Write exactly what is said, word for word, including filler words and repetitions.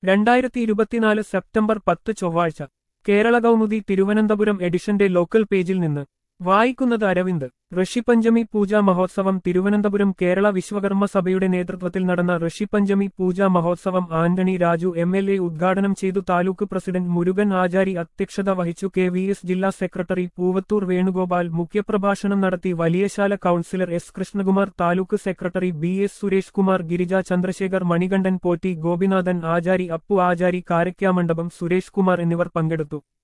രണ്ടായിരത്തി ഇരുപത്തിനാല് സെപ്റ്റംബർ പത്ത് ചൊവ്വാഴ്ച കേരള കൗമുദി തിരുവനന്തപുരം എഡിഷന്റെ ലോക്കൽ പേജിൽ നിന്ന് വായിക്കുന്നത് അരവിന്ദ്. ഋഷിപഞ്ചമി പൂജാ മഹോത്സവം തിരുവനന്തപുരം കേരള വിശ്വകർമ്മ സഭയുടെ നേതൃത്വത്തിൽ നടന്ന ഋഷിപഞ്ചമി പൂജാ മഹോത്സവം Antony Raju M L A ഉദ്ഘാടനം ചെയ്തു. താലൂക്ക് പ്രസിഡന്റ് മുരുകൻ ആചാരി അധ്യക്ഷത വഹിച്ചു. കെ വി എസ് ജില്ലാ സെക്രട്ടറി പൂവത്തൂർ വേണുഗോപാൽ മുഖ്യപ്രഭാഷണം നടത്തി. Valiyasala councillor S Krishnakumar, taluk secretary B S Suresh Kumar, Girija Chandrasekhar, Manikandan Potti, Gopinathan Achari, Appu Achari, Karakkamandapam Suresh Kumar എന്നിവർ പങ്കെടുത്തു.